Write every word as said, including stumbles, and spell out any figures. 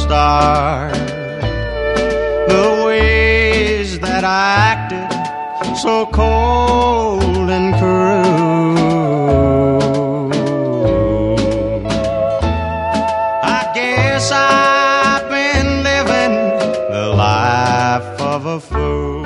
start. The ways that I acted so cold and cruel, I guess I've been living the life of a fool.